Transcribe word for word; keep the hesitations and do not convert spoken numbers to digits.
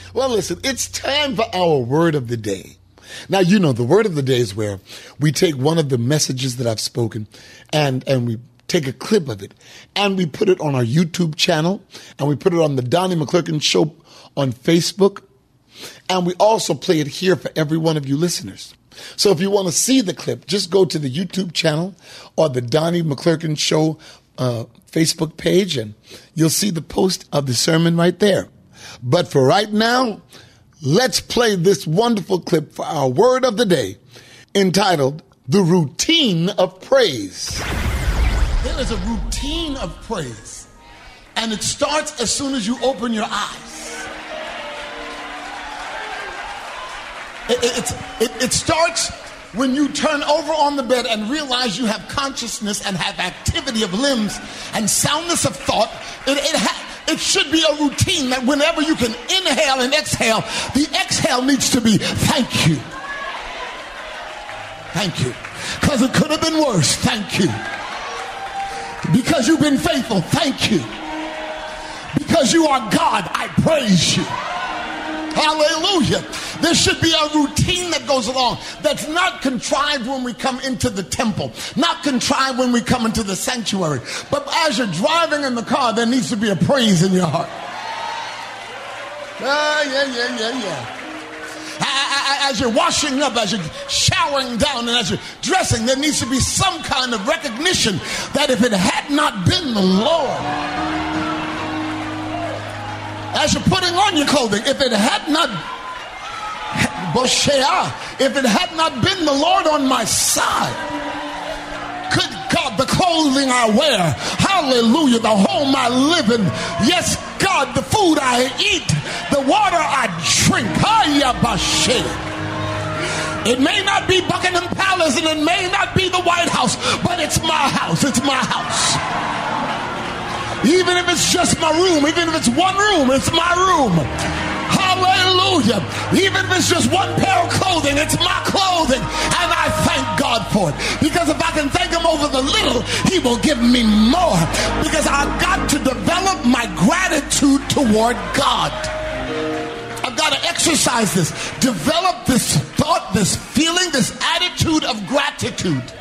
Well, listen, it's time for our word of the day. Now, you know, the word of the day is where we take one of the messages that I've spoken and, and we take a clip of it and we put it on our YouTube channel and we put it on the Donnie McClurkin Show on Facebook. And we also play it here for every one of you listeners. So if you want to see the clip, just go to the YouTube channel or the Donnie McClurkin Show uh, Facebook page and you'll see the post of the sermon right there. But for right now, let's play this wonderful clip for our word of the day entitled, The Routine of Praise. There is a routine of praise, and it starts as soon as you open your eyes. It, it, it, it starts when you turn over on the bed and realize you have consciousness and have activity of limbs and soundness of thought. It, it ha- It should be a routine that whenever you can inhale and exhale, the exhale needs to be thank you. Thank you. Because it could have been worse. Thank you. Because you've been faithful. Thank you. Because you are God. I praise you. Hallelujah. There should be a routine that goes along that's not contrived when we come into the temple, not contrived when we come into the sanctuary. But as you're driving in the car, there needs to be a praise in your heart. Ah, yeah, yeah, yeah, yeah. As you're washing up, as you're showering down, and as you're dressing, there needs to be some kind of recognition that if it had not been the Lord, as you're putting on your clothing, if it had not, if it had not been the Lord on my side, good God, the clothing I wear, hallelujah, the home I live in, yes, God, the food I eat, the water I drink, it may not be Buckingham Palace and it may not be the White House, but it's my house, it's my house. Even if it's just my room, even if it's one room, it's my room. Hallelujah. Even if it's just one pair of clothing, it's my clothing. And I thank God for it. Because if I can thank him over the little, he will give me more. Because I've got to develop my gratitude toward God. I've got to exercise this, develop this thought, this feeling, this attitude of gratitude.